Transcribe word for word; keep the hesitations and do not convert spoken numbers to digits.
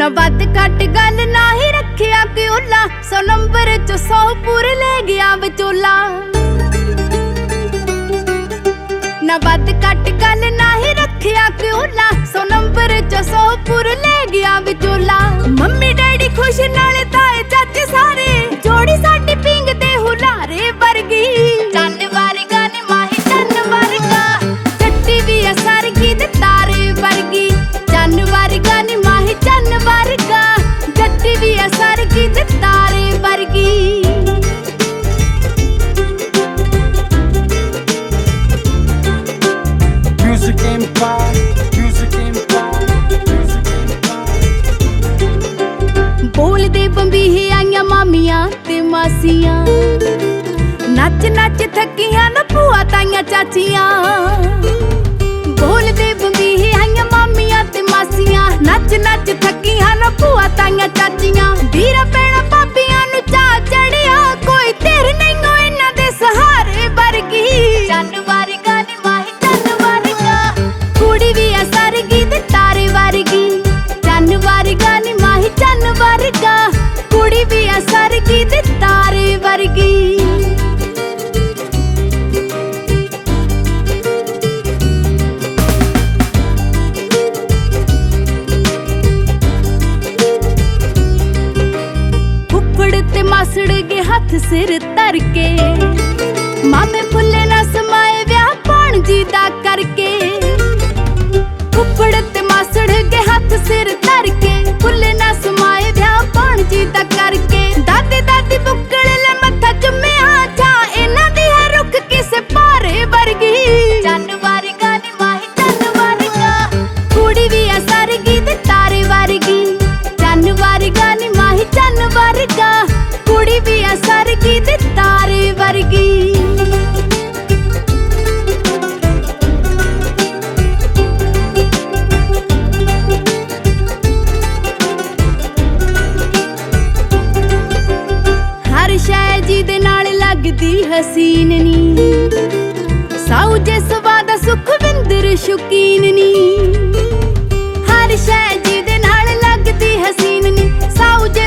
ਨਾ ਵੱਧ ਘੱਟ ਗੱਲ ਨਾ ਹੀ ਰੱਖਿਆ ਕਿਉਲਾ, ਸੌ ਨੰਬਰ ਚ ਸੌ ਪੁਰ ਲੈ ਗਿਆ ਵਿਚੋਲਾ। ਨਾ ਵੱਧ ਘੱਟ ਗੱਲ ਨਾ ਹੀ ਰੱਖਿਆ ਕਿਉਲਾ, ਸੌ ਨੰਬਰ ਚ ਸੌ ਪੁਰ ਲੈ ਗਿਆ ਵਿਚੋਲਾ। ਮੰਮੀ ਡੈਡੀ ਖੁਸ਼ ਨਾਲੇ ਤਾਏ ਚਾਚੇ ਸਾਰੇ, ਜੋੜੀ ਸਾਡੀ ਪਿੰਗ ਦੇ ਹੁਲਾਰੇ ਵਰਗੀ। ਚੰਨ ਵਰਗਾ ਨੀ ਮਾਹੀ ਚੰਨ ਵਰਗਾ, ਜੱਟੀ ਵੀ ਆ ਸਰਗੀ ਦੇ ਤਾਰੇ ਵਰਗੀ। ਚੰਨ ਵਰਗਾ ਨੀ ਮਾਹੀ ਚੰਨ ਵਰਗਾ, ਜੱਟੀ ਵੀ ਆ ਸਰਗੀ ਦੇ ਤਾਰੇ ਵਰਗੀ। Music Empire, Music Empire, Music Empire। ਬੋਲਦੇ ਬੰਬੀਹੇ ਆਈਆਂ ਮਾਮੀਆਂ ਤੇ ਮਾਸੀਆਂ, ਨੱਚ ਨੱਚ ਥੱਕੀਆਂ ਨਾ ਭੂਆ ਤਾਈਆਂ ਚਾਚੀਆਂ। ਬੋਲਦੇ ਬੰਬੀਹੇ ਆਈਆਂ ਮਾਮੀਆਂ ਤੇ ਮਾਸੀਆਂ, ਨੱਚ ਨੱਚ ਥੱਕੀਆਂ ਨਾ ਭੂਆ ਤਾਈਆਂ ਚਾਚੀਆਂ। ਵੀਰਾਂ ਭੈਣਾਂ ਭਾਬੀਆਂ ਨੂੰ ਚਾਅ ਚੜਿਆ, ਕੋਈ ਧਿਰ ਨਹੀਂਓ ਇਹਨਾਂ ਦੇ ਸਹਾਰੇ ਵਰਗੀ। ਚੰਨ ਵਰਗਾ ਨੀ ਮਾਹੀ ਚੰਨ ਵਰਗਾ, ਕੁੜੀ ਵੀ ਆ ਸਰਗੀ ਦੇ ਤਾਰੇ ਵਰਗੀ। ਚੰਨ ਵਰਗਾ ਨੀ ਮਾਹੀ ਚੰਨ ਵਰਗਾ, ਕੁੜੀ ਵੀ ਆ ਸਰਗੀ ਦੇ ਤਾਰੇ ਵਰਗੀ। ਤੇ ਮਾਸੜ ਗੇ ਹੱਥ ਸਿਰ ਧਰ ਕੇ, ਮਾਮੇ ਫੁੱਲੇ ਨਾ ਸਮਾਏ ਵਿਆਹ ਭਾਣਜੀ ਦਾ ਕਰਕੇ। ਫੁੱਫੜ ਤੇ ਮਾਸੜ ਗੇ ਹੱਥ ਸਿਰ ਧਰ ਕੇ, ਫੁੱਲੇ ਨਾ ਸਮਾਏ ਵਿਆਹ ਭਾਣਜੀ ਦਾ ਕਰਕੇ। ਦਾਦੀ ਦਾਦੀ ਬੁੱਕਲ ਲੈ ਮੱਥਾ ਚੁੰਮਿਆ, ਛਾਂ ਇਹਨਾਂ ਦੀ ਹੈ ਰੁੱਖ ਕਿਸੇ ਭਾਰੇ ਵਰਗੀ। ਚੰਨ ਵਰਗਾ ਨੀ ਮਾਹੀ ਚੰਨ ਵਰਗਾ, ਕੁੜੀ ਵੀ ਆ ਸਰਗੀ ਦੇ ਤਾਰੇ ਵਰਗੀ। ਚੰਨ ਵਰਗਾ ਨੀ ਮਾਹੀ ਚੰਨ ਵਰਗਾ, ਕੁੜੀ ਵੀ ਆ ਸਰਗੀ ਦੇ ਤਾਰੇ ਵਰਗੀ। ਹਰ ਸ਼ੈ ਜੀ ਦੇ ਨਾਲ ਲੱਗਦੀ ਹਸੀਨ ਨੀ, ਸਾਊ ਜੇ ਸਵਾਦਾ ਸੁਖਵਿੰਦਰ ਸ਼ੁਕੀਨ ਨੀ। ਹਰ ਸ਼ੈ ਜੀ ਦੇ ਨਾਲ ਲੱਗਦੀ ਹਸੀਨ ਨੀ, ਸਾਊ ਜੇ